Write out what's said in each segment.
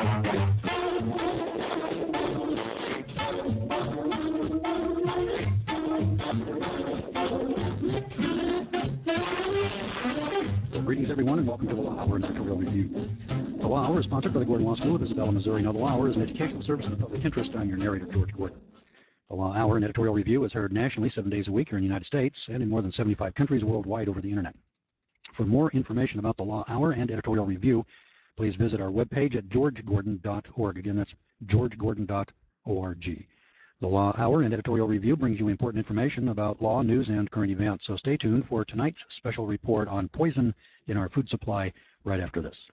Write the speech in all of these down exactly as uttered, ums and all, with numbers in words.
Greetings, everyone, and welcome to the Law Hour and Editorial Review. The Law Hour is sponsored by the Gordon Law School of Isabella, Missouri. Now, the Law Hour is an educational service in the public interest. I'm your narrator, George Gordon. The Law Hour and Editorial Review is heard nationally seven days a week here in the United States and in more than seventy-five countries worldwide over the Internet. For more information about the Law Hour and Editorial Review, please visit our webpage at george gordon dot org. Again, that's george gordon dot org. The Law Hour and Editorial Review brings you important information about law, news, and current events. So stay tuned for tonight's special report on poison in our food supply right after this.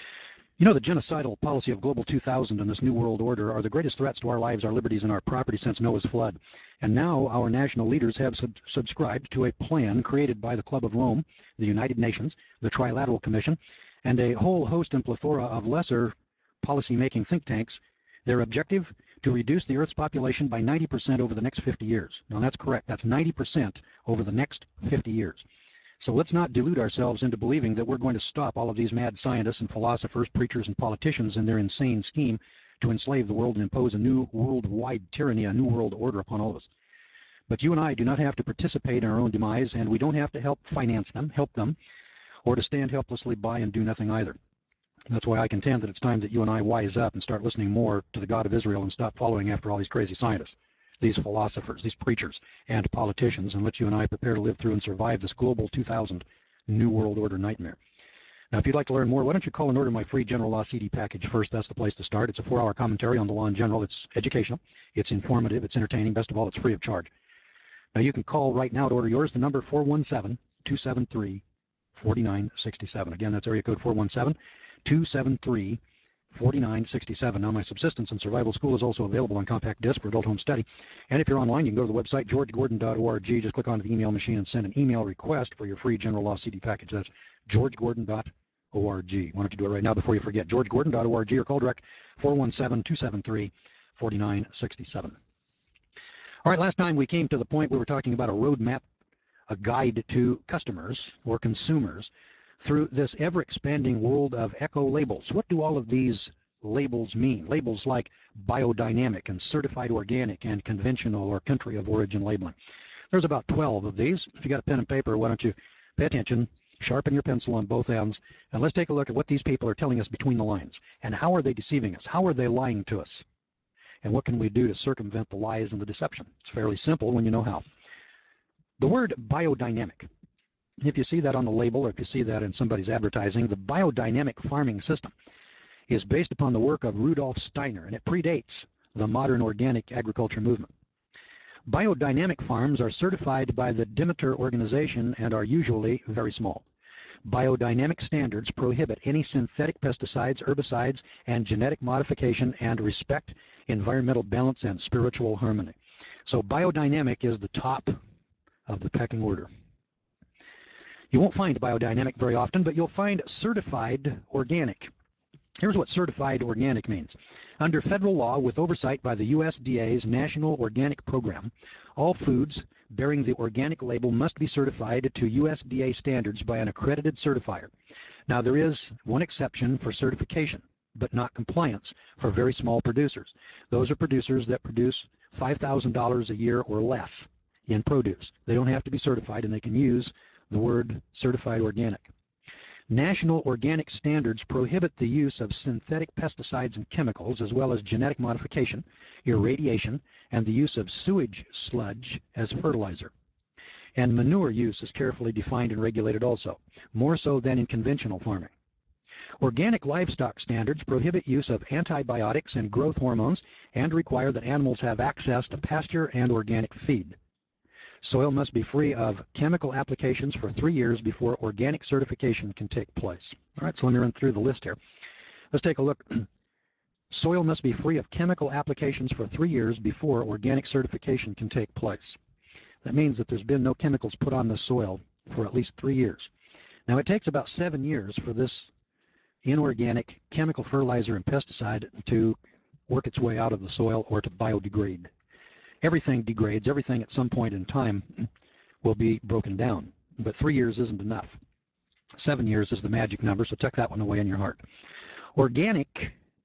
You know, the genocidal policy of Global two thousand and this New World Order are the greatest threats to our lives, our liberties, and our property since Noah's flood. And now our national leaders have sub subscribed to a plan created by the Club of Rome, the United Nations, the Trilateral Commission, and a whole host and plethora of lesser policy-making think tanks. Their objective? To reduce the Earth's population by ninety percent over the next fifty years. Now, that's correct. That's ninety percent over the next fifty years. So let's not delude ourselves into believing that we're going to stop all of these mad scientists and philosophers, preachers, and politicians in their insane scheme to enslave the world and impose a new worldwide tyranny, a new world order upon all of us. But you and I do not have to participate in our own demise, and we don't have to help finance them, help them, or to stand helplessly by and do nothing either. That's why I contend that it's time that you and I wise up and start listening more to the God of Israel and stop following after all these crazy scientists, these philosophers, these preachers, and politicians, and let you and I prepare to live through and survive this Global two thousand New World Order nightmare. Now, if you'd like to learn more, why don't you call and order my free General Law C D package first? That's the place to start. It's a four-hour commentary on the law in general. It's educational, it's informative, it's entertaining. Best of all, it's free of charge. Now, you can call right now to order yours. The number four one seven, two seven three, four nine six seven. Again, that's area code four one seven, two seven three, four nine six seven. Now, my Subsistence and Survival School is also available on compact disc for adult home study. And if you're online, you can go to the website george gordon dot org. Just click on the email machine and send an email request for your free General Law C D package. That's george gordon dot org. Why don't you do it right now before you forget? george gordon dot org or call direct four one seven, two seven three, four nine six seven. All right, last time we came to the point we were talking about a roadmap, a guide to customers or consumers through this ever-expanding world of eco-labels. What do all of these labels mean? Labels like biodynamic and certified organic and conventional or country of origin labeling. There's about twelve of these. If you got a pen and paper, why don't you pay attention, sharpen your pencil on both ends, and let's take a look at what these people are telling us between the lines. And how are they deceiving us? How are they lying to us? And what can we do to circumvent the lies and the deception? It's fairly simple when you know how. The word biodynamic. If you see that on the label or if you see that in somebody's advertising, the biodynamic farming system is based upon the work of Rudolf Steiner, and it predates the modern organic agriculture movement. Biodynamic farms are certified by the Demeter organization and are usually very small. Biodynamic standards prohibit any synthetic pesticides, herbicides, and genetic modification and respect environmental balance and spiritual harmony. So biodynamic is the top of the pecking order. You won't find biodynamic very often, but you'll find certified organic. Here's what certified organic means. Under federal law, with oversight by the U S D A's National Organic Program, all foods bearing the organic label must be certified to U S D A standards by an accredited certifier. Now, there is one exception for certification, but not compliance, for very small producers. Those are producers that produce five thousand dollars a year or less in produce. They don't have to be certified, and they can use the word certified organic. National organic standards prohibit the use of synthetic pesticides and chemicals, as well as genetic modification, irradiation, and the use of sewage sludge as fertilizer. And manure use is carefully defined and regulated also, more so than in conventional farming. Organic livestock standards prohibit use of antibiotics and growth hormones and require that animals have access to pasture and organic feed. Soil must be free of chemical applications for three years before organic certification can take place. All right, so let me run through the list here. Let's take a look. Soil must be free of chemical applications for three years before organic certification can take place. That means that there's been no chemicals put on the soil for at least three years. Now, it takes about seven years for this inorganic chemical fertilizer and pesticide to work its way out of the soil or to biodegrade. Everything degrades. Everything at some point in time will be broken down. But three years isn't enough. Seven years is the magic number, so tuck that one away in your heart. Organic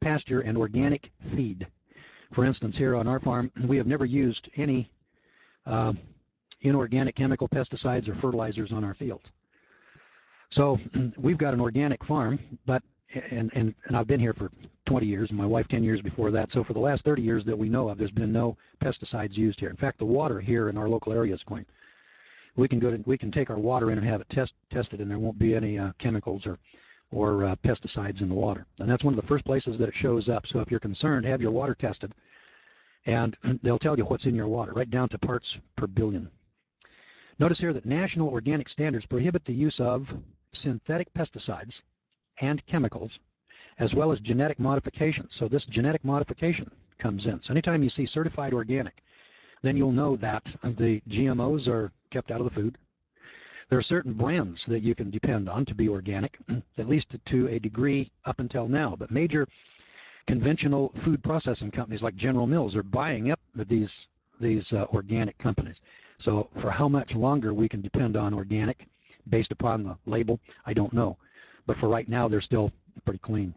pasture and organic feed. For instance, here on our farm, we have never used any uh, inorganic chemical pesticides or fertilizers on our fields. So we've got an organic farm, but and, and, and I've been here for twenty years, and my wife ten years before that. So for the last thirty years that we know of, there's been no pesticides used here. In fact, the water here in our local area is clean. We can go to, we can take our water in and have it test, tested, and there won't be any uh, chemicals or or uh, pesticides in the water. And that's one of the first places that it shows up. So if you're concerned, have your water tested, and they'll tell you what's in your water, right down to parts per billion. Notice here that national organic standards prohibit the use of synthetic pesticides and chemicals, as well as genetic modifications. So this genetic modification comes in. So anytime you see certified organic, then you'll know that the G M Os are kept out of the food. There are certain brands that you can depend on to be organic, at least to a degree up until now. But major conventional food processing companies like General Mills are buying up these, these uh, organic companies. So for how much longer we can depend on organic based upon the label, I don't know. But for right now, they're still pretty clean.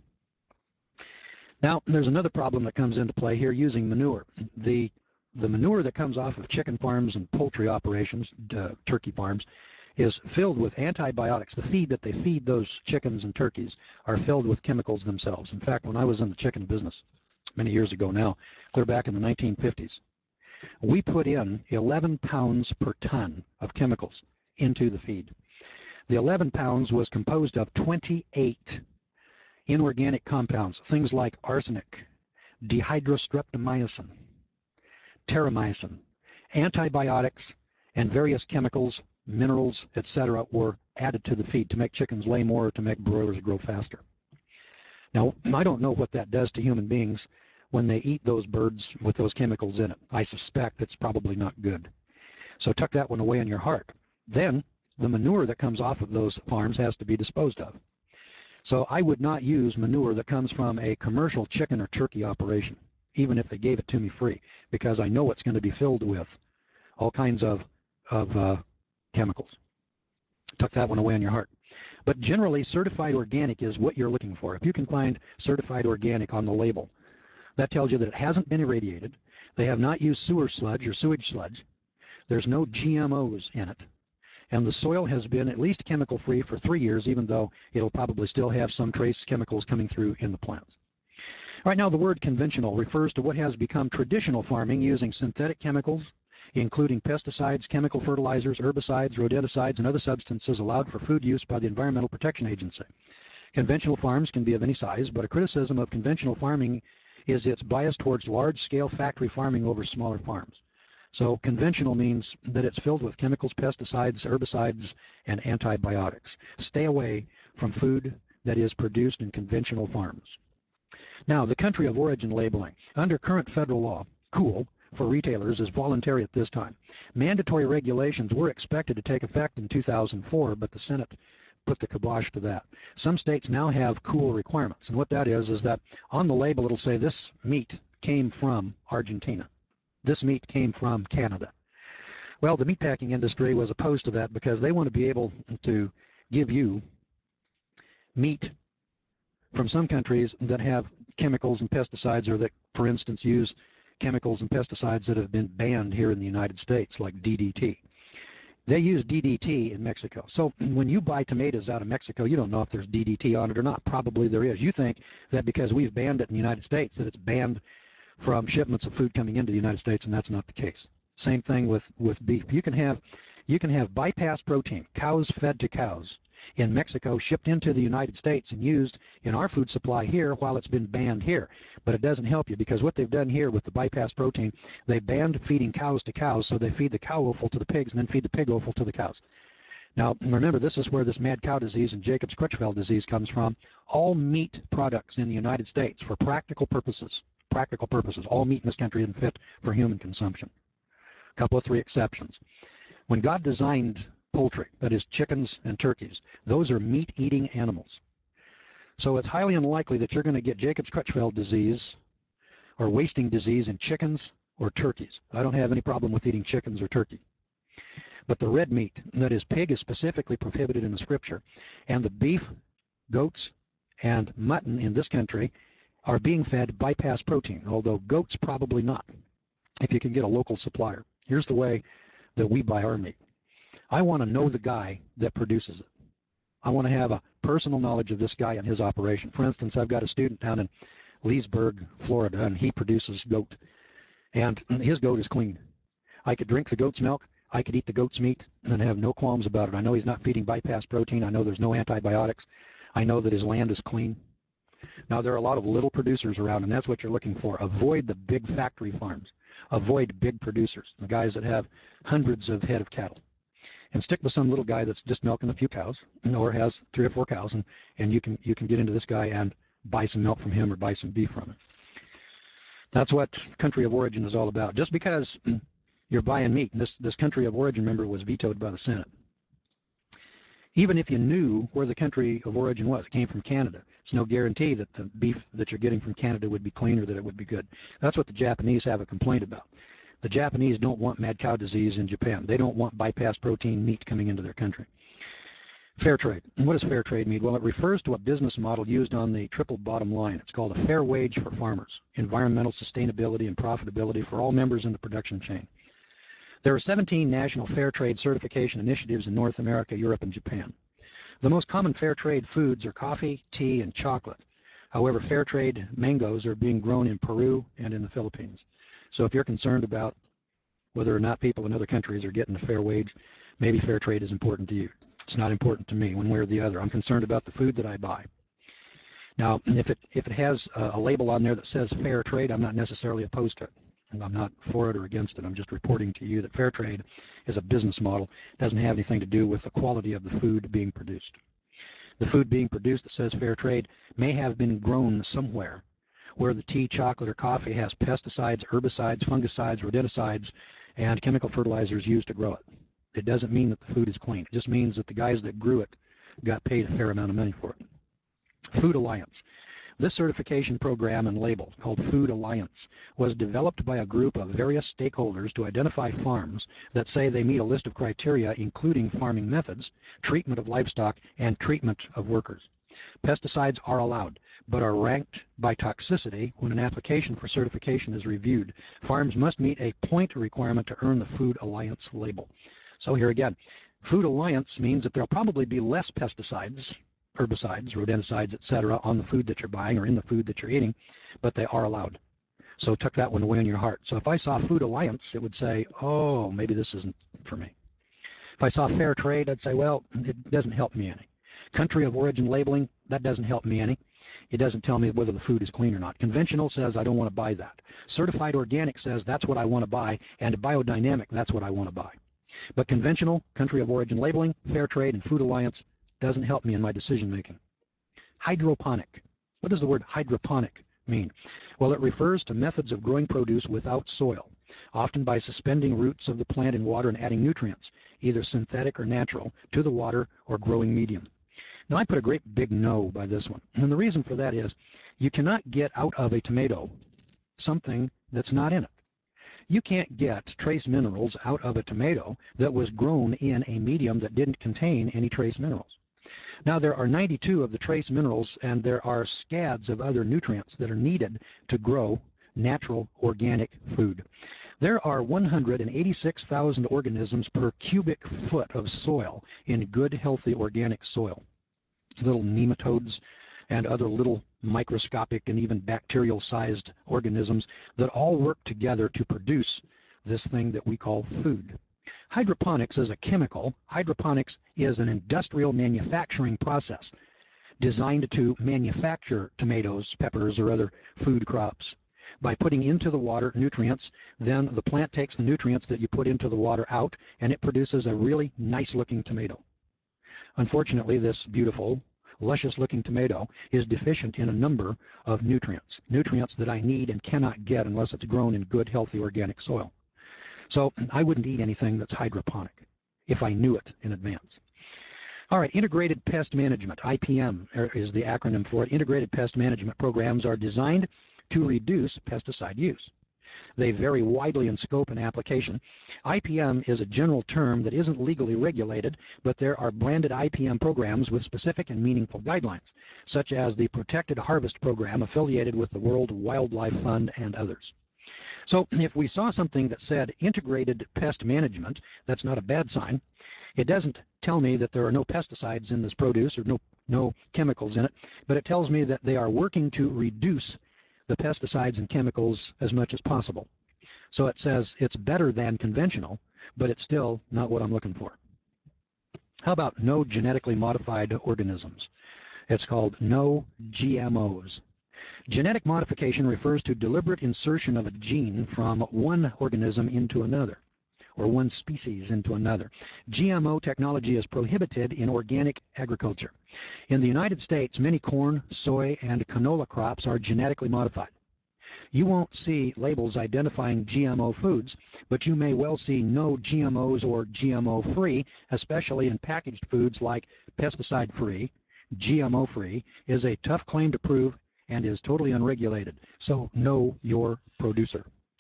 Now, there's another problem that comes into play here using manure. The, the manure that comes off of chicken farms and poultry operations, uh, turkey farms, is filled with antibiotics. The feed that they feed those chickens and turkeys are filled with chemicals themselves. In fact, when I was in the chicken business many years ago now, clear back in the nineteen fifties, we put in eleven pounds per ton of chemicals into the feed. The eleven pounds was composed of twenty-eight inorganic compounds, things like arsenic, dihydrostreptomycin, terramycin, antibiotics, and various chemicals, minerals, et cetera, were added to the feed to make chickens lay more or to make broilers grow faster. Now, I don't know what that does to human beings when they eat those birds with those chemicals in it. I suspect it's probably not good. So tuck that one away in your heart. Then the manure that comes off of those farms has to be disposed of. So I would not use manure that comes from a commercial chicken or turkey operation, even if they gave it to me free, because I know it's going to be filled with all kinds of, of uh, chemicals. Tuck that one away in your heart. But generally, certified organic is what you're looking for. If you can find certified organic on the label, that tells you that it hasn't been irradiated. They have not used sewer sludge or sewage sludge. There's no G M Os in it. And the soil has been at least chemical-free for three years, even though it'll probably still have some trace chemicals coming through in the plants. Right now, the word conventional refers to what has become traditional farming using synthetic chemicals, including pesticides, chemical fertilizers, herbicides, rodenticides, and other substances allowed for food use by the Environmental Protection Agency. Conventional farms can be of any size, but a criticism of conventional farming is its bias towards large-scale factory farming over smaller farms. So conventional means that it's filled with chemicals, pesticides, herbicides, and antibiotics. Stay away from food that is produced in conventional farms. Now, the country of origin labeling. Under current federal law, COOL, for retailers is voluntary at this time. Mandatory regulations were expected to take effect in two thousand four, but the Senate put the kibosh to that. Some states now have COOL requirements, and what that is is that on the label it'll say this meat came from Argentina. This meat came from Canada. Well, the meatpacking industry was opposed to that because they want to be able to give you meat from some countries that have chemicals and pesticides, or that, for instance, use chemicals and pesticides that have been banned here in the United States, like D D T. They use D D T in Mexico. So when you buy tomatoes out of Mexico, you don't know if there's D D T on it or not. Probably there is. You think that because we've banned it in the United States, that it's banned from shipments of food coming into the United States, and that's not the case. Same thing with, with beef. You can have you can have bypass protein, cows fed to cows, in Mexico shipped into the United States and used in our food supply here while it's been banned here. But it doesn't help you, because what they've done here with the bypass protein, they banned feeding cows to cows, so they feed the cow offal to the pigs and then feed the pig offal to the cows. Now, remember, this is where this mad cow disease and Jacob's Crutchfield disease comes from. All meat products in the United States, for practical purposes, practical purposes, all meat in this country isn't fit for human consumption. A couple of three exceptions. When God designed poultry, that is chickens and turkeys, those are meat-eating animals. So it's highly unlikely that you're going to get Jacob's Crutchfield disease or wasting disease in chickens or turkeys. I don't have any problem with eating chickens or turkey. But the red meat, that is pig, is specifically prohibited in the scripture. And the beef, goats, and mutton in this country are being fed bypass protein, although goats probably not, if you can get a local supplier. Here's the way that we buy our meat. I want to know the guy that produces it. I want to have a personal knowledge of this guy and his operation. For instance, I've got a student down in Leesburg, Florida, and he produces goat. And his goat is clean. I could drink the goat's milk. I could eat the goat's meat and have no qualms about it. I know he's not feeding bypass protein. I know there's no antibiotics. I know that his land is clean. Now, there are a lot of little producers around, and that's what you're looking for. Avoid the big factory farms. Avoid big producers, the guys that have hundreds of head of cattle. And stick with some little guy that's just milking a few cows, or has three or four cows, and, and you can you can get into this guy and buy some milk from him or buy some beef from him. That's what country of origin is all about. Just because you're buying meat, and this, this country of origin, remember, was vetoed by the Senate. Even if you knew where the country of origin was, it came from Canada, it's no guarantee that the beef that you're getting from Canada would be clean or that it would be good. That's what the Japanese have a complaint about. The Japanese don't want mad cow disease in Japan. They don't want bypass protein meat coming into their country. Fair trade. And what does fair trade mean? Well, it refers to a business model used on the triple bottom line. It's called a fair wage for farmers, environmental sustainability and profitability for all members in the production chain. There are seventeen national fair trade certification initiatives in North America, Europe, and Japan. The most common fair trade foods are coffee, tea, and chocolate. However, fair trade mangoes are being grown in Peru and in the Philippines. So if you're concerned about whether or not people in other countries are getting a fair wage, maybe fair trade is important to you. It's not important to me one way or the other. I'm concerned about the food that I buy. Now, if it, if it has a label on there that says fair trade, I'm not necessarily opposed to it. I'm not for it or against it. I'm just reporting to you that fair trade is a business model. It doesn't have anything to do with the quality of the food being produced. The food being produced that says fair trade may have been grown somewhere where the tea, chocolate, or coffee has pesticides, herbicides, fungicides, rodenticides, and chemical fertilizers used to grow it. It doesn't mean that the food is clean. It just means that the guys that grew it got paid a fair amount of money for it. Food Alliance. This certification program and label, called Food Alliance, was developed by a group of various stakeholders to identify farms that say they meet a list of criteria including farming methods, treatment of livestock, and treatment of workers. Pesticides are allowed, but are ranked by toxicity when an application for certification is reviewed. Farms must meet a point requirement to earn the Food Alliance label. So here again, Food Alliance means that there'll probably be less pesticides, herbicides, rodenticides, et cetera, on the food that you're buying or in the food that you're eating, but they are allowed. So tuck that one away in your heart. So if I saw Food Alliance, it would say, oh, maybe this isn't for me. If I saw Fair Trade, I'd say, well, it doesn't help me any. Country of origin labeling, that doesn't help me any. It doesn't tell me whether the food is clean or not. Conventional says I don't want to buy that. Certified organic says that's what I want to buy, and biodynamic, that's what I want to buy. But conventional, country of origin labeling, Fair Trade, and Food Alliance doesn't help me in my decision making. Hydroponic. What does the word hydroponic mean? Well, it refers to methods of growing produce without soil, often by suspending roots of the plant in water and adding nutrients, either synthetic or natural, to the water or growing medium. Now, I put a great big no by this one. And the reason for that is you cannot get out of a tomato something that's not in it. You can't get trace minerals out of a tomato that was grown in a medium that didn't contain any trace minerals. Now, there are ninety-two of the trace minerals, and there are scads of other nutrients that are needed to grow natural organic food. There are one hundred eighty-six thousand organisms per cubic foot of soil in good, healthy organic soil. Little nematodes and other little microscopic and even bacterial-sized organisms that all work together to produce this thing that we call food. Hydroponics is a chemical. Hydroponics is an industrial manufacturing process designed to manufacture tomatoes, peppers, or other food crops. By putting into the water nutrients, then the plant takes the nutrients that you put into the water out, and it produces a really nice-looking tomato. Unfortunately, this beautiful, luscious-looking tomato is deficient in a number of nutrients, nutrients that I need and cannot get unless it's grown in good, healthy, organic soil. So I wouldn't eat anything that's hydroponic if I knew it in advance. All right, Integrated Pest Management, I P M is the acronym for it. Integrated Pest Management programs are designed to reduce pesticide use. They vary widely in scope and application. I P M is a general term that isn't legally regulated, but there are branded I P M programs with specific and meaningful guidelines, such as the Protected Harvest Program affiliated with the World Wildlife Fund and others. So if we saw something that said integrated pest management, that's not a bad sign. It doesn't tell me that there are no pesticides in this produce or no, no chemicals in it, but it tells me that they are working to reduce the pesticides and chemicals as much as possible. So it says it's better than conventional, but it's still not what I'm looking for. How about no genetically modified organisms? It's called no G M Os. Genetic modification refers to deliberate insertion of a gene from one organism into another, or one species into another. G M O technology is prohibited in organic agriculture. In the United States, many corn, soy, and canola crops are genetically modified. You won't see labels identifying G M O foods, but you may well see no G M Os or G M O-free, especially in packaged foods like pesticide-free. G M O-free is a tough claim to prove and is totally unregulated. So know your producer.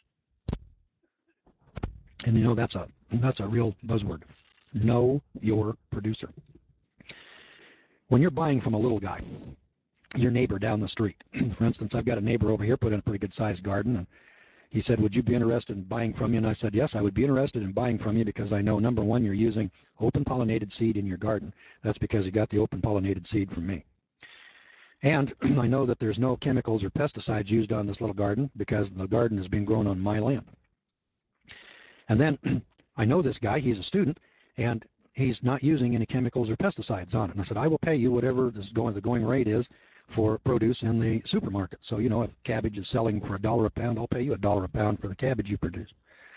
And you know that's a that's a real buzzword. Know your producer. When you're buying from a little guy, your neighbor down the street. For instance, I've got a neighbor over here put in a pretty good sized garden, and he said, "Would you be interested in buying from you?" And I said, "Yes, I would be interested in buying from you because I know, number one, you're using open pollinated seed in your garden. That's because you got the open pollinated seed from me. And I know that there's no chemicals or pesticides used on this little garden because the garden is being grown on my land. And then I know this guy, he's a student, and he's not using any chemicals or pesticides on it." And I said, "I will pay you whatever this going, the going rate is for produce in the supermarket. So, you know, if cabbage is selling for a dollar a pound, I'll pay you a dollar a pound for the cabbage you produce.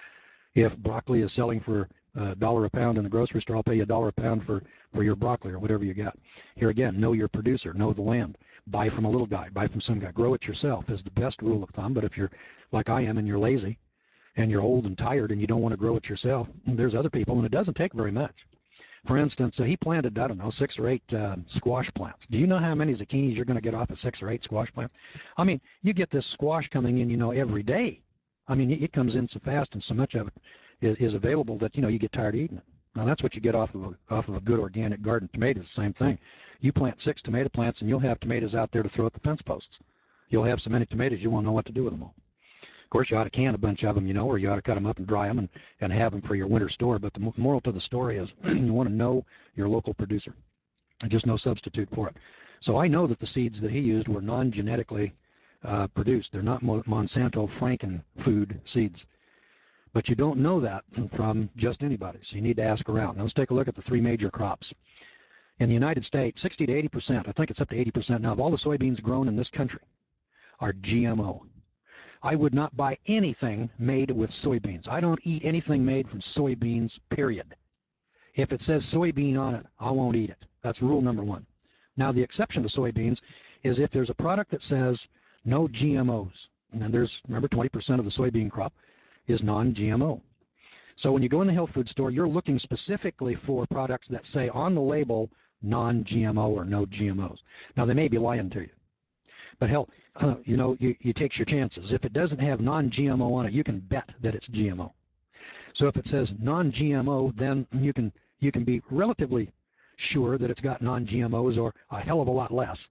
If broccoli is selling for a dollar a pound in the grocery store, I'll pay you a dollar a pound for, for your broccoli or whatever you got." Here again, know your producer, know the land. Buy from a little guy, buy from some guy. Grow it yourself is the best rule of thumb. But if you're like I am and you're lazy and you're old and tired and you don't want to grow it yourself, there's other people, and it doesn't take very much. For instance, uh, he planted, I don't know, six or eight uh, squash plants. Do you know how many zucchinis you're going to get off of six or eight squash plants? I mean, you get this squash coming in, you know, every day. I mean, it comes in so fast and so much of it is, is available that, you know, you get tired of eating it. Now, that's what you get off of a, off of a good organic garden. Tomatoes, the same thing. You plant six tomato plants and you'll have tomatoes out there to throw at the fence posts. You'll have so many tomatoes you won't know what to do with them all. Of course, you ought to can a bunch of them, you know, or you ought to cut them up and dry them and, and have them for your winter store. But the moral to the story is you want to know your local producer. Just no substitute for it. So I know that the seeds that he used were non-genetically uh, produced. They're not Monsanto Franken food seeds. But you don't know that from just anybody, so you need to ask around. Now let's take a look at the three major crops. In the United States, sixty to eighty percent, I think it's up to eighty percent now, of all the soybeans grown in this country are G M O. I would not buy anything made with soybeans. I don't eat anything made from soybeans, period. If it says soybean on it, I won't eat it. That's rule number one. Now, the exception to soybeans is if there's a product that says no G M Os. And there's, remember, twenty percent of the soybean crop is non-G M O. So when you go in the health food store, you're looking specifically for products that say on the label non-G M O or no G M Os. Now, they may be lying to you. But hell, uh, you know, you, you take your chances. If it doesn't have non-G M O on it, you can bet that it's G M O. So if it says non-G M O, then you can you can be relatively sure that it's got non-G M Os or a hell of a lot less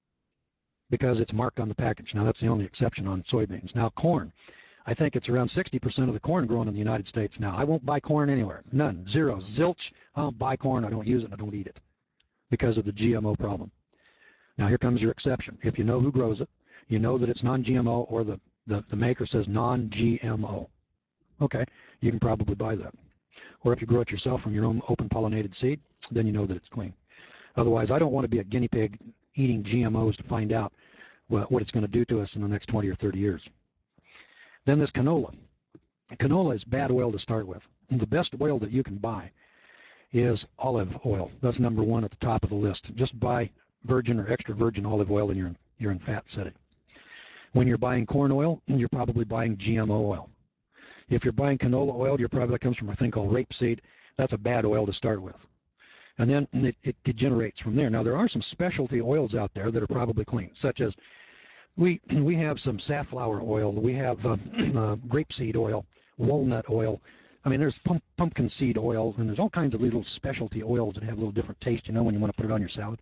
because it's marked on the package. Now, that's the only exception on soybeans. Now, corn. I think it's around sixty percent of the corn grown in the United States now. I won't buy corn anywhere. None. Zero. Zilch. I don't buy corn. I don't use it. I don't eat it because of the G M O problem. Now, here comes your exception. If you know who grows it, you know that it's non-G M O or the, the, the maker says non-G M O. Okay, you can probably buy that. Or if you grow it yourself from your own open pollinated seed, then you know that it's clean. Otherwise, I don't want to be a guinea pig eating G M Os to find out what, what it's going to do to us in the next twenty or thirty years. Then this canola. Canola is bad oil to start with. And the best oil that you can buy is olive oil. That's number one at the top of the list. Just buy virgin or extra virgin olive oil and you're in, you're in fat city. When you're buying corn oil, you're probably buying G M O oil. If you're buying canola oil, you're probably, that comes from a thing called rapeseed. That's a bad oil to start with. And then it, it degenerates from there. Now, there are some specialty oils out there that are probably clean, such as We we have some safflower oil. We have uh, uh, grapeseed oil, walnut oil. I mean, there's pump, pumpkin seed oil, and there's all kinds of little specialty oils that have a little different taste. You know, when you want to put it on your salad,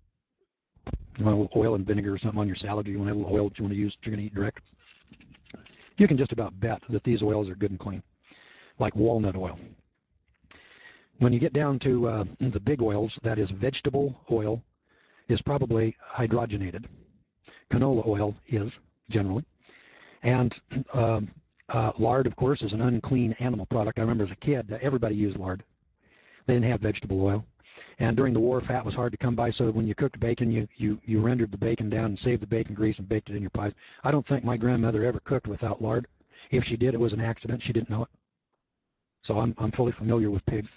you want a little oil and vinegar or something on your salad, or you want a little oil that you want to use that you're going to eat direct. You can just about bet that these oils are good and clean, like walnut oil. When you get down to uh, the big oils, that is vegetable oil, is probably hydrogenated. Canola oil is, generally. And um, uh, lard, of course, is an unclean animal product. I remember as a kid, everybody used lard. They didn't have vegetable oil. And during the war, fat was hard to come by, so when you cooked bacon, you, you, you rendered the bacon down and saved the bacon grease and baked it in your pies. I don't think my grandmother ever cooked without lard. If she did, it was an accident. She didn't know it. So I'm, I'm fully familiar with pig.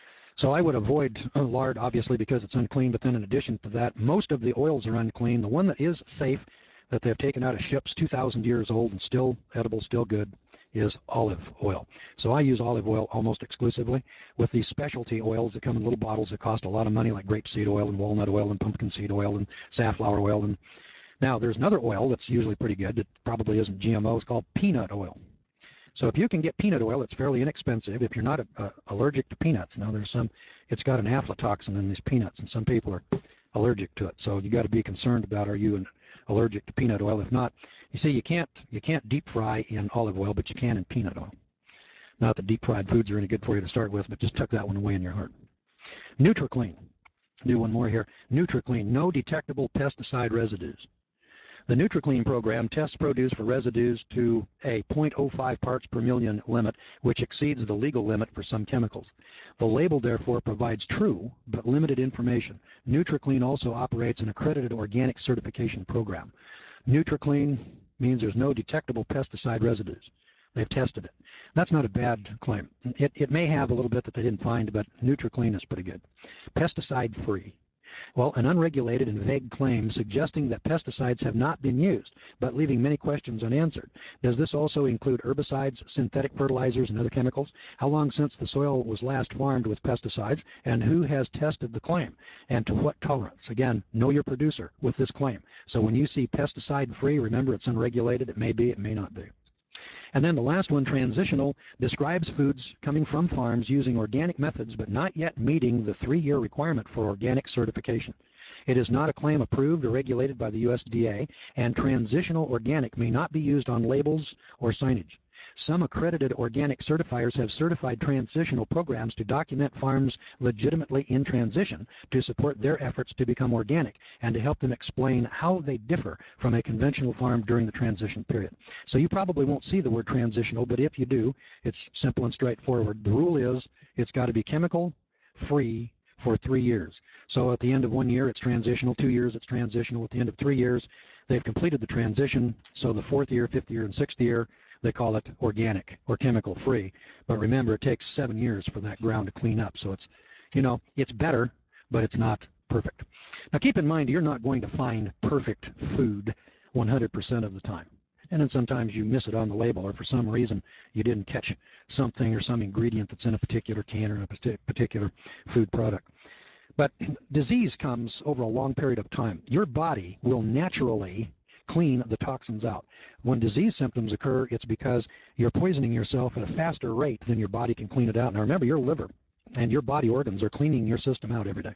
So I would avoid lard, obviously, because it's unclean. But then in addition to that, most of the oils are unclean. The one that is safe, that they've taken out of ships, two thousand years old and still edible, still good, is olive oil. So I use olive oil almost exclusively, with these specialty oils that come in little bottles that cost a lot of money, like grapeseed oil and walnut oil and pumpkin seed oil and safflower oil. And now there's another oil that's usually pretty good that probably isn't G M O. It's called peanut oil. So if you can get peanut oil, it's fairly inexpensive if you're not uh, allergic to peanuts. Now there's some, it's got an aflatoxin in these peanuts, and some people are allergic to it. So you got to be concerned about, are you an allergic to peanut oil? If not, you see, you can't you can't deep fry in olive oil, but you can in peanut oil. Not that deep fried foods are any good for you to start with, but just tuck that one away in your heart. NutriClean. Do one more here. NutriClean. No detectable pesticide residues. The NutriClean program tests produce for residues to a zero point zero five parts per million limit, which exceeds the legal limit for some chemicals. The label, therefore, provides true but limited information. NutriClean also operates an accredited organic certification program. NutriClean means there's no detectable pesticide residues. They've tested it. That's not a bad claim. It, it may have a little bit that they didn't find, but NutriClean is pretty good. Pesticide-free. Well, an unregulated and vague claim suggesting that pesticides have not been used, but leaving many questions unanswered. Does this also include herbicides, synthetic fertilizers, and other chemicals? How long since the soil was last farmed with pesticides, and who has tested the claim, and to what tolerance? Again, know your producer with this claim. So when you see pesticide-free, remember it's unregulated. It may be, it may not be. And then the last one, transitional, describes foods coming from farms using organic methods but not yet meeting the three-year requirement for organic certification. It is not a claim approved or regulated by the U S D A, and transitional organic may not be used on labels or signage. Some accredited organic certifiers have certified transitional programs to document farms legitimately in transition to support their efforts to become organic and to help them explain how they differ from a conventional farm during the transition period. So you probably won't see the word transitional, but if you do, it's simple and straightforward. The rule is it's got to be chemical free for three years. So at the end of one year, it's transitional. Two years, it's transitional. At the end of three years, they've completed the transition. So the fourth year, fifth year, and sixth year, they call it organic or chemical free. But remember, it takes seven years for that ground to clean up. So it's, you know, it's better, but it's not perfect. Now keep in mind, you're not going to find perfect food one hundred percent of the time. And then sometimes you miss it on the label, or for some reason you didn't catch something or some ingredient that's in a particular can or in a particular food product. But disease comes over a long period of time. Your body will naturally clean the toxins out. When disease symptoms occur, it's because you're poisoning yourself at a faster rate than your body can clean it out. Now remember, your liver and your body organs are cleaning your system out every day.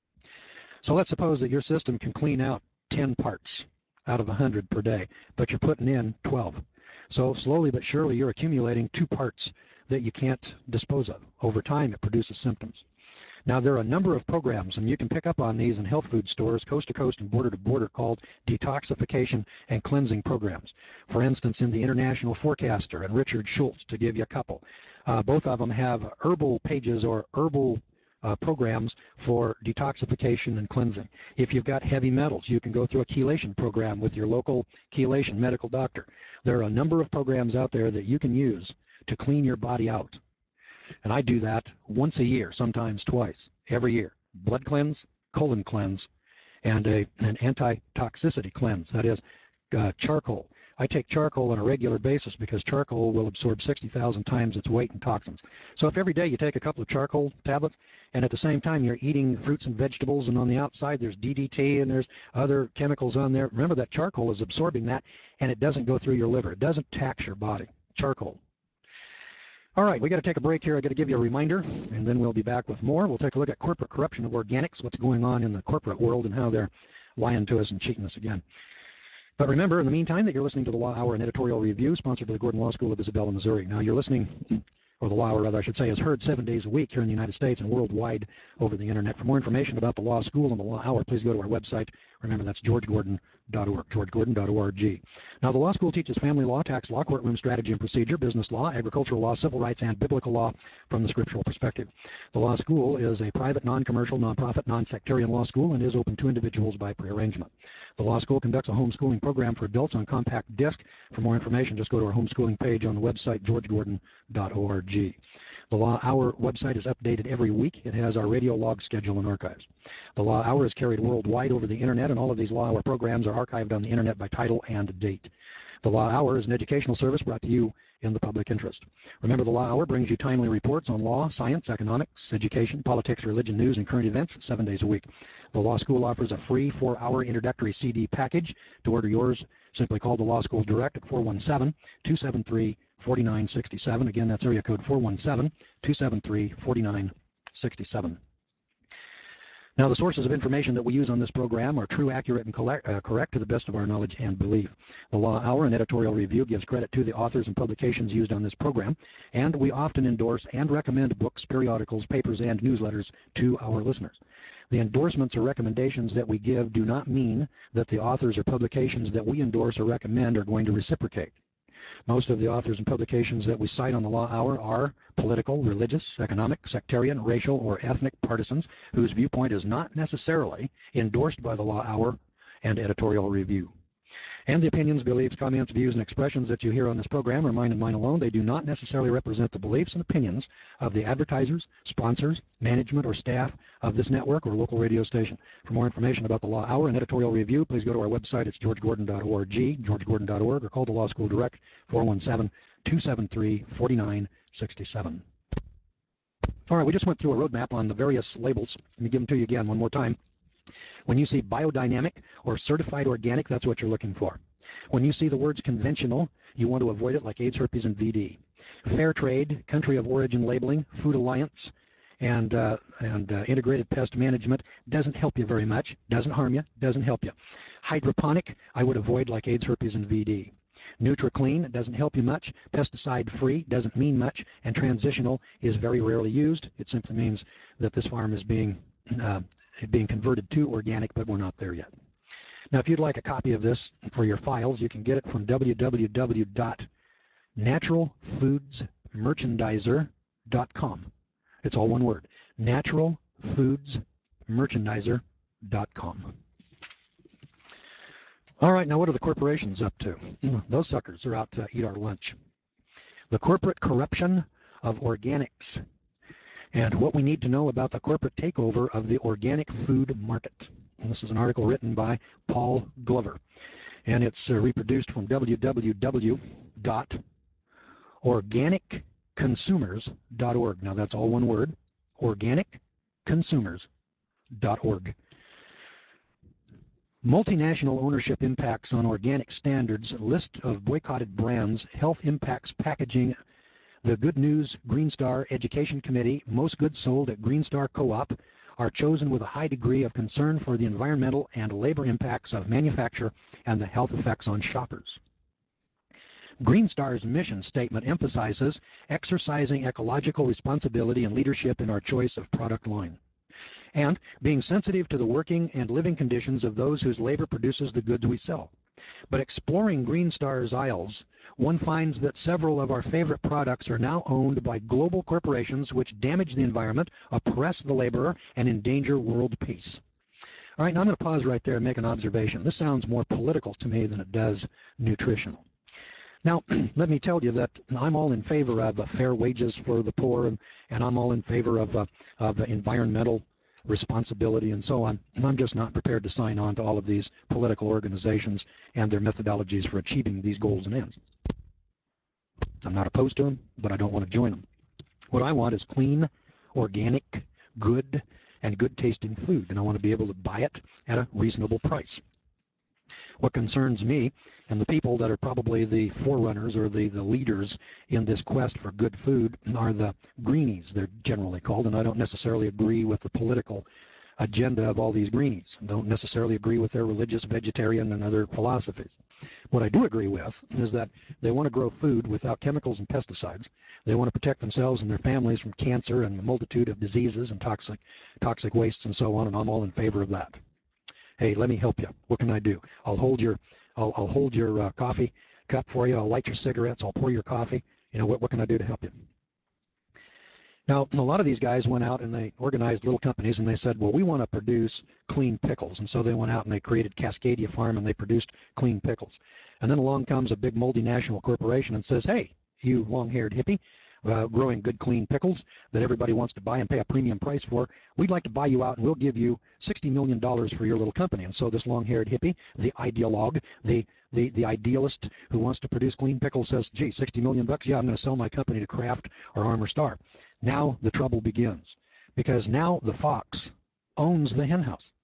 So let's suppose that your system can clean out ten parts out of one hundred per day, but you're putting in twelve. So slowly but surely you're accumulating two parts that you can't dispose of. Over time it produces symptoms. Now there are a number of programs, and you can pick up on these in health food stores coast to coast and border to border, called detoxification and cleansing programs. For instance, in the International Forecaster and Richard Schultz, to give you a couple. Uh, both of them have herbal pages or herbal Uh, programs for detoxification and cleansing. If you've got heavy metals, you can go through a chelation program with your local chelation medical doctor. There are a number of programs out there that you can use to clean your body out. And I do that once a year, sometimes twice, every year. Blood cleanse, colon cleanse, and a, an anti-toxicity cleanse. That is uh, charcoal I take charcoal on a regular basis because charcoal will absorb sixty thousand times its weight in toxins. So if every day you take a couple of charcoal tablets and at the same time you're eating fruits and vegetables and on the outside there's D D T and there's other chemicals on there, remember that charcoal is absorbing that and it doesn't go through your liver. It doesn't tax your body. Charcoal. All right, we got to take a break here. I got to give you a reminder, and then we'll be back with more. We'll take a look at corporate corruption of organics, what's going on in the corporate world, and how they're lying to us and cheating us again. But remember, in the meantime, that you're listening to the Law Hour, an editorial review sponsored by the Gordon Law School of Isabella, Missouri. Now, you're listening, or the Law Hour, rather, I should say, is heard seven days a week here in the United States and worldwide over the Internet. For more information about the Law School and the Law Hour, please go to our website. Remember, that's george gordon dot org, george gordon dot org. Now, the Law School teaches family law, tax law, courtroom strategy and procedure, business law, agricultural law, civil rights, and biblical law from the scriptural perspective. The Law School is a private, non-commercial, non-profit, non-sectarian law school and is open to individuals by prearrangement. The Law School conducts a homeschooling program for adults on compact disc. For more information, just go to our homeschooling page on the website, george gordon dot org. The Law Hour website is updated every week. It has our radio log schedule and archives. The Law Hour is carried worldwide over the Internet, and all of these Law Hour programs are archived on the Internet by title and date. The Law Hour is an educational service brought to you in the public interest. Remember, the Law Hour brings you timely reports on law, science, economics, education, politics, religion, news, and current events seven days a week. The Law School offers a free four-hour introductory C D package. To order yours, simply call the Law School direct at four one seven, two seven three, four nine six seven. Again, that's area code four one seven, two seven three, four nine six seven. Now, the sources of information that we use on this program are true, accurate, and collect, uh, correct to the best of our knowledge and belief. The Law Hour and editorial review gives credit to the authors and publications used on this program, and we often endorse and recommend books, periodicals, papers, and newsletters to our listeners. The endorsements or recommendations that we give do not mean that the authors or publications that we endorse or recommend are going to reciprocate. Most of the authors and publications that we cite on the Law Hour are political, religious, economic, sectarian, racial, or ethnic partisans whose viewpoint is not necessarily endorsed by the Law Hour and editorial review. And the opinions, beliefs, comments, views, and expressions that you hear on this program are mine and mine alone. They do not necessarily represent the beliefs and opinions of the advertisers, sponsors, management, or staff of this network or local radio station. For more information about the Law Hour and editorial review, please go to our website. It's george gordon dot org, george gordon dot org, or call the Law School direct, four one seven, two seven three, four nine six seven. All right, we just went through a roadmap on the various labels. Let me give them to you again one more time. When you see biodynamic or certified organic, that's what you're looking for. When you see the words conventional, you want to avoid it, like AIDS, herpes, and V D. Fair trade, country of origin labeling, food alliance, and uh, and uh, integrated pest management doesn't help you very much, doesn't harm you, doesn't help you. Hydroponic, I would avoid, like AIDS, herpes, and V D. NutriClean doesn't help you much. Pesticide-free doesn't mean much. And transitional is very rarely used. It simply means that this farm is being uh, being converted to organic, but we're not there yet. Now, if you'd like a copy of this for your files, you can get it from w w w dot natural foods merchandiser dot com. It's all one word, natural foods merchandiser dot com. All right, now what are the corporations up to? Those suckers are out to eat our lunch. The corporate corruption of organics, and what we need to know about the corporate takeover of the organic food market. And this is an article written by Paul Glover, and it's uh, reproduced from w w w dot organic consumers dot org. Now that's all one word, organic consumers dot org. Multinational ownership impacts on organic standards, list of boycotted brands, health impacts packaging, the Good News Green Star Education Committee, most goods sold at Green Star Co-op are chosen with a high degree of concern for the environmental and labor impacts of manufacture and the health effects on shoppers. Green Star's mission statement emphasizes exercising ecological responsibility and leadership in our choice of product line, and being sensitive to the working and living conditions of those whose labor produces the goods we sell. But exploring Green Star's aisles, one finds that several of our favorite products are now owned by global corporations which damage the environment, oppress the laborer, and endanger world peace. All right, now I'm going to pause right there and make an observation. This sounds more political to me than it does nutritional. Now, let me tell you that I'm all in favor of uh, fair wages for the poor, and, and I'm all in favor of, uh, of uh, environmental responsibility, and so on. And I'm just not prepared to sign on to all of these political organizations and their methodologies for achieving these goals and ends. I'm not opposed to them, but I don't want to join them. What I want is clean, organic, good, and good tasting food, and I want to be able to buy it at a reasonable price. What concerns me and the people that are probably the forerunners or the, the leaders in this quest for good food are the greenies, they're generally called, and I don't necessarily agree with the political agenda of all these greenies. I don't necessarily agree with their religious, vegetarian, and other philosophies. What I do agree with is that they want to grow food without chemicals and pesticides. They want to protect themselves and their families from cancer and a multitude of diseases and toxic, toxic wastes and so on, and I'm all in favor of that. Hey, let me help you. What can I do? I'll hold your, I'll, I'll hold your uh, coffee cup for you. I'll light your cigarettes. I'll pour your coffee. You know, what, what can I do to help you? Now, a lot of these guys went out and they organized little companies and they said, well, we want to produce clean pickles. And so they went out and they created Cascadia Farm and they produced clean pickles. And then along comes a big multinational corporation and says, hey, you long-haired hippie, uh, growing good clean pickles that everybody wants to buy and pay a premium price for, we'd like to buy you out and we'll give you sixty million dollars for your little company. And so this long-haired hippie, the ideologue, the, the, the idealist who wants to produce clean pickles says, gee, sixty million bucks, yeah, I'm going to sell my company to Kraft or Armour Star. Now the trouble begins, because now the fox owns the hen house.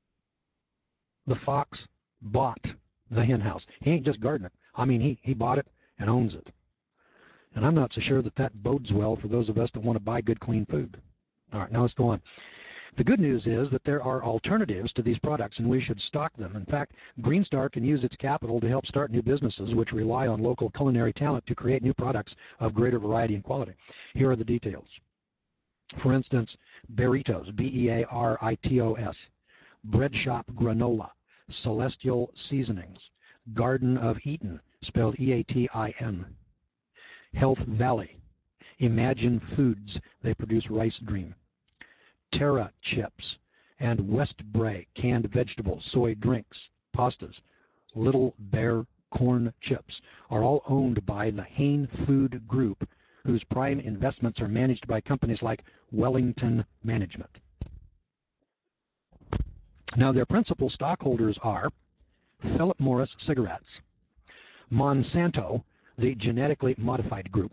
The fox bought the hen house. He ain't just guarding it. I mean, he, he bought it and owns it. And I'm not so sure that that bodes well for those of us that want to buy good, clean food. All right, now let's go on. The good news is that there are alternatives to these products, and we should stock them. In fact, Greenstar can use its capital to help start new businesses which rely on local culinary talent to create new products of greater variety and quality. Here are the details. For instance, Bearitos, B E A R I T O S, Bread Shop Granola, Celestial Seasonings, Garden of Eaton, spelled E A T I N, Health Valley, Imagine Foods, they produce Rice Dream, Terra Chips, and Westbray canned vegetables, soy drinks, pastas, Little Bear corn chips are all owned by the Hain Food Group, whose prime investments are managed by companies like Wellington Management. Now, their principal stockholders are Philip Morris Cigarettes, Monsanto, the genetically modified group,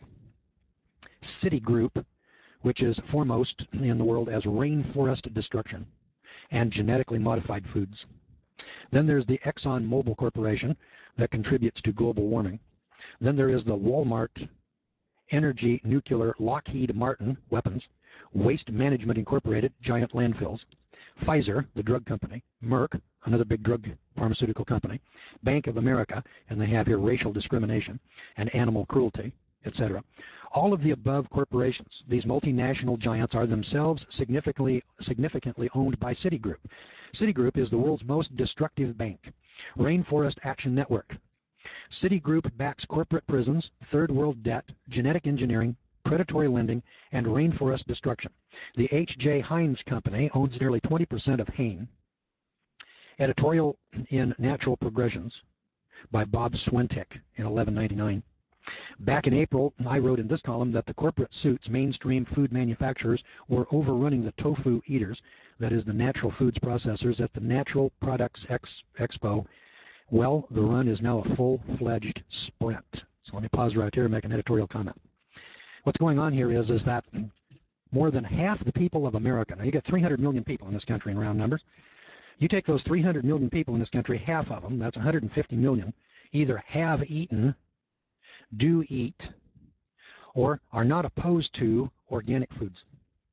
Citigroup, which is foremost in the world as rainforest destruction, and genetically modified foods. Then there's the ExxonMobil Corporation that contributes to global warming. Then there is the Walmart Energy Nuclear Lockheed Martin Weapons, Waste Management Incorporated, giant landfills, Pfizer, the drug company, Merck, another big drug pharmaceutical company, Bank of America, and they have here racial discrimination and animal cruelty, et cetera. All of the above corporations, these multinational giants, are themselves significantly, significantly owned by Citigroup. Citigroup is the world's most destructive bank. Rainforest Action Network. Citigroup backs corporate prisons, third world debt, genetic engineering, predatory lending, and rainforest destruction. The H J. Heinz Company owns nearly twenty percent of Hain. Editorial in Natural Progressions by Bob Swentek in eleven ninety-nine. Back in April, I wrote in this column that the corporate suits mainstream food manufacturers were overrunning the tofu eaters, that is the natural foods processors, at the Natural Products Ex Expo. Well, the run is now a full-fledged sprint. So let me pause right here and make an editorial comment. What's going on here is, is that more than half the people of America, now you got three hundred million people in this country in round numbers, you take those three hundred million people in this country, half of them, that's one hundred fifty million, either have eaten, do eat, or are not opposed to organic foods.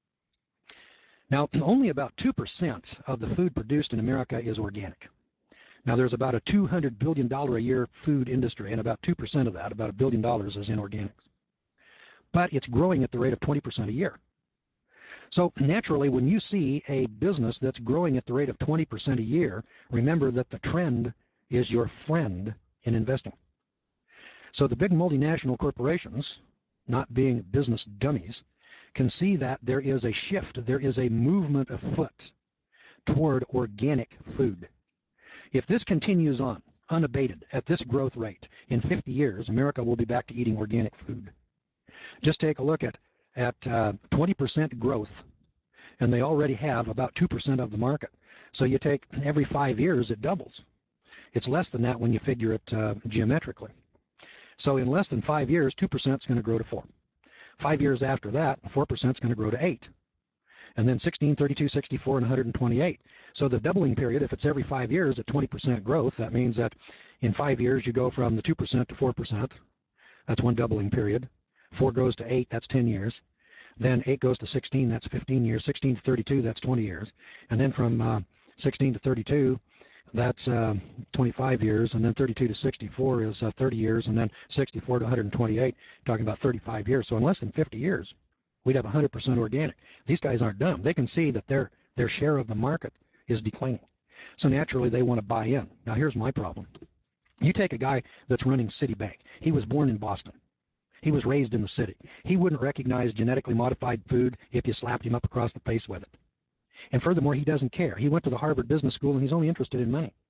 Now, only about two percent of the food produced in America is organic. Now, there's about a two hundred billion dollars a year food industry, and about two percent of that, about a billion dollars, is in organics. But it's growing at the rate of twenty percent a year. So naturally, when you see a business that's growing at the rate of twenty percent a year, remember that the trend is your friend in investing. So the big multinational corporations, not being business dummies, can see that there is a shift, there is a movement afoot toward organic food. If this continues on, unabated, at this growth rate, in fifty years, America will be back to eating organic food. Just take a look at, at uh, twenty percent growth and they already have about two percent of the market. So you take every five years, it doubles. It's less than that when you figure it uh, geometrically. So in less than five years, two percent is going to grow to four. Five years after that, four percent is going to grow to eight. And then sixteen, thirty-two, sixty-four, and one hundred twenty-eight. So the doubling period, if it's every five years at twenty percent growth, that means that in five years you go from the two percent to four percent. That's one doubling period. four goes to eight, that's ten years. Then eight goes to sixteen, that's fifteen years. sixteen to thirty-two, that's twenty years. And then from uh, sixteen to thirty-two, that's uh, twenty-five years. And then thirty-two to sixty-four is uh, thirty years. And then sixty-four to one hundred twenty-eight, talking about thirty-five years. So in less than fifty years, we'd have one hundred percent organic. These guys aren't dumb. They can see that their, their share of the market is declining. So naturally, they want to buy in. Now, here's my problem. You take a guy that's running Citibank. He was born in Boston. He was raised in the city. He wouldn't recognize genetically modified food if you slapped him up across the face with it. And furthermore, he doesn't care. He went to the Harvard Business School, and he's only interested in money.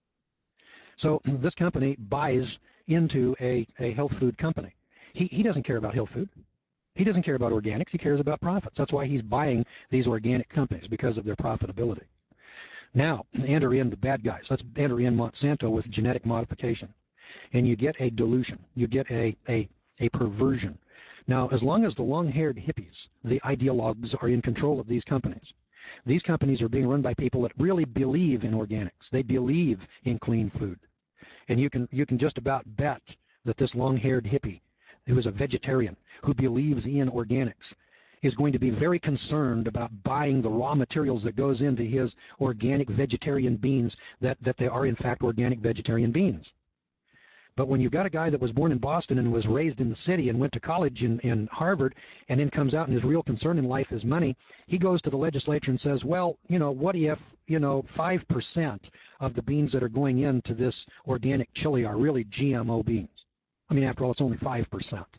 So this company buys into a, a health food company. He, he doesn't care about health food. He doesn't care about organics. He cares about profits. That's why he's buying these organic companies, because of their profitability. Now, enter in the bad guys. Let's enter in Monsanto with genetic modification. And you get a dilution. You get a, a, a perversion. Now, as long as the long-haired hippies, the ideologues, are in control of these companies, these companies are being run by people that really believe in organics. They believe in clean food. And you can, you can just about bet that this long-haired hippie, who is a vegetarian, who believes in organics, is going to be very concerned about buying the raw materials that goes into his organic vegetarian beans, that, that they are in fact organic vegetarian beans. But when you've got a guy that was born in Boston and was raised in the city and went to college in, in Harvard, and then comes out and his real concern in life is money, he goes to the legislature and says, well, you know, what if, you know, five percent of the beans that are going into this organic chili are really G M O beans? I mean, after all, it's only five percent.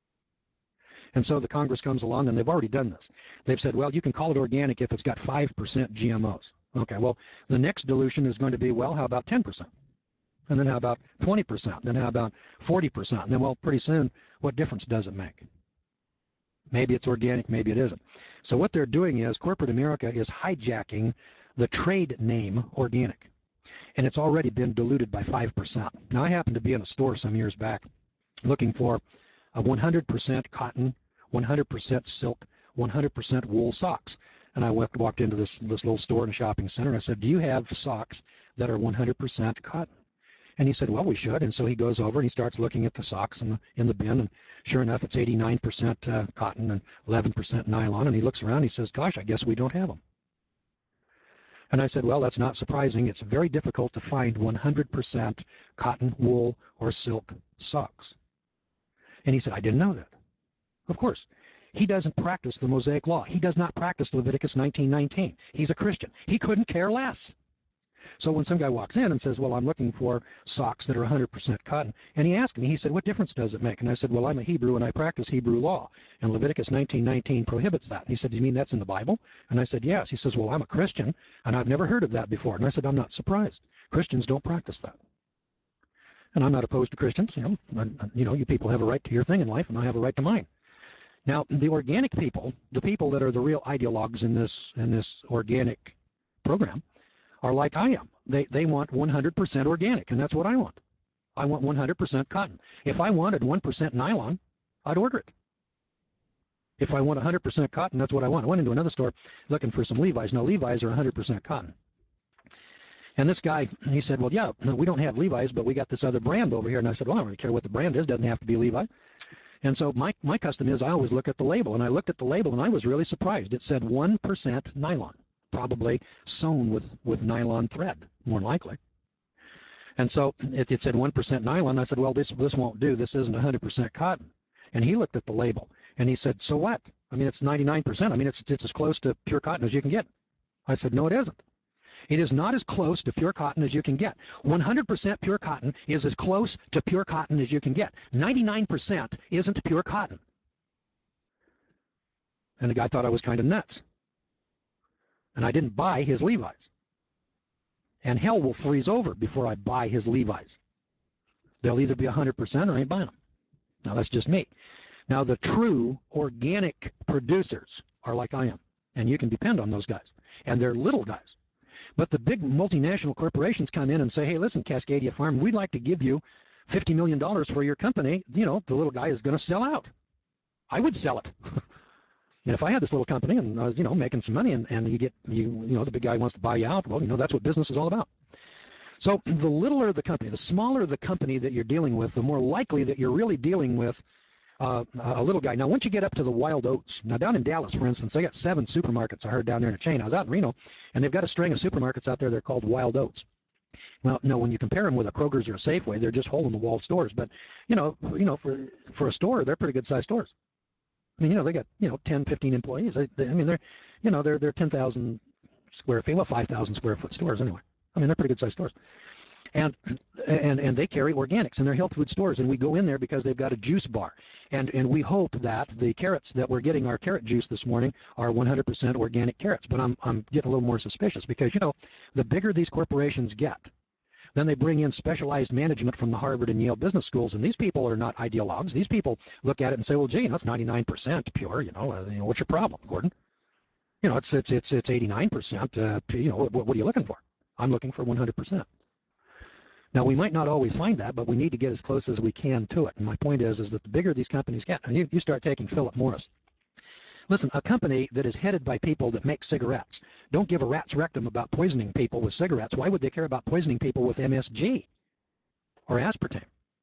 And so the Congress comes along, and they've already done this. They've said, well, you can call it organic if it's got five percent G M Os. Okay, well, the next dilution is going to be, well, how about ten percent? And then how about twenty percent? Then how about forty percent? And then, well, pretty soon, what difference does it make? Maybe it's organic, maybe it isn't. So what they're doing is corporate America is hijacking the trade name organic. And it's already been diluted by five percent. Now, I happened to be in a store some years back looking for a one hundred percent cotton, one hundred percent silk, one hundred percent wool socks. And I went, walked into this, this little store in a shopping center, and I said, do you have socks that are one hundred percent cotton? And he said, well, we should. And so he goes over and he starts looking at the socks in the, in the bin. And sure enough, it's eighty-nine percent uh, cotton and eleven percent nylon. And he looks around and he says, gosh, I guess we don't have them. And I said, well, that's not surprising. It's very difficult to find one hundred percent cotton, wool, or silk socks. And he said, I didn't know that. Of course. He doesn't practice the Mosaic Law. He does not practice Leviticus nineteen nineteen. He's a Christian. He couldn't care less. So when some guy walks in and says, well, I'm looking for socks that are one hundred percent cotton, and he asked me, he said, what difference does it make? And I said, well, I'm a Hebrew and I practice Hebrew law, and Leviticus nineteen nineteen prohibits that. And he said, do you mean that's in the Bible? And I said, yes. He says, well, I'm a Christian, and I've never heard of that before. And I said, I'm not surprised. Christians don't practice that. And I'm not opposed to Christians. You know, you know, you people have a right to your thing in life, and I have a right to mine. Now, the organic people, the people that are the real ideologues in this in this organic program, are like I am. They they want one hundred percent organic, and that's what I want. I want one hundred percent cotton. If I wanted one percent nylon, I'd order it. If I want one hundred percent cotton, that's what I want. I went into another store looking for some Levi's. Now, Levi's are one hundred percent cotton. And this guy, he said, well, yeah, no, we don't have Levi's, but we got this other brand over here. And I said, well, I don't really care what the brand is. It doesn't have to be Levi. And so my, my custom is I always look at the label. And I looked at the label, and I was really surprised. It said one percent nylon, probably sewn with, with nylon thread, more likely. And so it, it said one percent nylon. I said, well, this, this won't do. This isn't one hundred percent cotton. And he looked at the label, and he said, so what? I mean, it's ninety-nine percent. I mean, it's, it's as close to pure cotton as you can get. I said, no, it isn't. It is not as close to pure cotton as you can get. one hundred percent pure cotton is as close to pure cotton as you can get. ninety-nine percent isn't pure cotton. And the guy thought I was kind of nuts. And I didn't buy his Levi's. And hell will freeze over before I buy his Levi's. They'll either be one hundred percent or I ain't buying them. Now, that's just me. Now, the true organic producers are like I am. and you can depend on those guys. And they're little guys. But the big multinational corporations come in and say, hey, listen, Cascadia Farm, we'd like to give you fifty million dollars for your company. You know, the little guy is going to sell out. I would sell it. And if I had this little company and I was, you know, making some money and, and you get, you, you know, the big guy wants to buy you out, well, you know, that's what business is all about. So the littler the company, the smaller the company that you're dealing with, the more likely that you're really dealing with uh, a little guy. Now, once you get up to the Wild Oats, now down in Dallas, for instance, they got seven supermarkets, I heard, down there in a chain. I was out in Reno, and they've got a string of supermarkets out there. They're called Wild Oats. Well, no, when you compare them with a Kroger's or a Safeway, they're just hole-in-the-wall stores. But, you know, you know, for for a store, they're pretty good-sized stores. I mean, you know, they got, you know, ten, fifteen employees. They, they, I mean, they're, you know, they're, they're ten thousand square feet, well, five thousand square foot stores anyway. I mean, they're pretty good-sized stores. And, and and they carry organics in their health food stores, and we go in there because they've got a juice bar. And, and we hope that the carrots that we're getting, our carrot juice this morning, are one hundred percent organic carrots. But I'm, I'm getting a little more suspicious because, you know, the bigger these corporations get, then they bring in specialized management from the Harvard and Yale business schools, and these people are not ideologues. These people look at it and say, well, gee, that's ninety-nine percent pure. You know, uh, you know, what's your problem, Gordon? You know, it's it's it's it's eighty-nine percent. Uh, you know, what, what are you looking for? I'm looking for one hundred percent. Now, we might not always find that, but we need to get as close as we can to it. And my point is, is that the bigger these companies get, and you, you start taking Philip Morris. Listen, a company that is headed by people that make cigarettes don't give a rat's rectum about poisoning people with cigarettes. Why would they care about poisoning people with M S G or aspartame?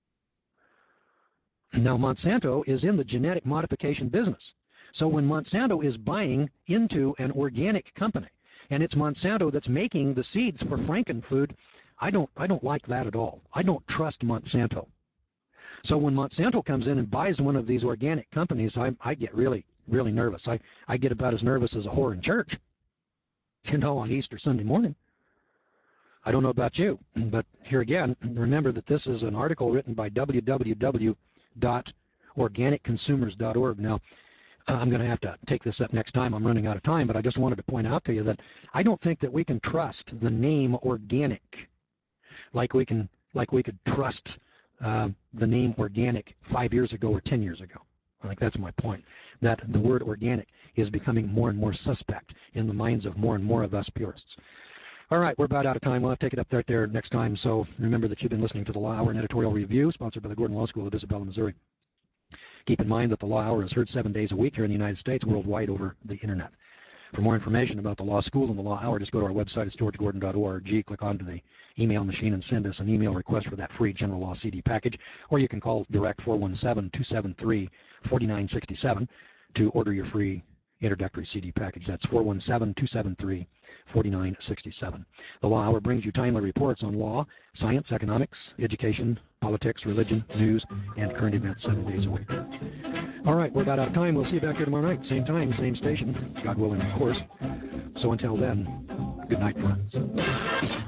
Now, Monsanto is in the genetic modification business. So when Monsanto is buying into an organic company, and it's Monsanto that's making the seeds for Frankenfood, I don't, I don't like that at all. I don't trust Monsanto. So when Monsanto comes in and buys one of these organic companies, I, I get really, really nervous. I, I get about as nervous as a whore in church, you know, on Easter Sunday morning. I don't know about you, but here again, remember that this is an article written by w w w dot organic consumers dot org. Now, I'm going to have to take this up next time. I'm running out of time, but I just wanted to point out to you that I don't think that we can trust the name organic like we can, like we could trust uh, the name organic five years ago or ten years ago. I think that's my point, that the word organic is becoming more and more suspect in the minds of more and more of us purists. All right, we're about out of time. We'll have to take it up there, there next time. So remember that you've been listening to the Law Hour and Editorial Review, sponsored by the Gordon Law School of Isabella, Missouri. Keep in mind that the Law Hour is heard seven days a week here in the United States, worldwide over the Internet. For more information about the Law School and the Law Hour, just go to our website. It's george gordon dot org. Click onto the email machine and send us an email request for that free General Law C D package. Or you can call direct four one seven, two seven three, four nine six seven to order your free introductory C D package. That's four one seven, two seven three, four nine six seven. The Law Hour brings you timely reports on law, science, economics, education, politics, religion, news, and current events seven days a week. All right, we're about out of time. We'll see you back here tomorrow night. Same time, same station. God willing, of course. So until then, good night, friends.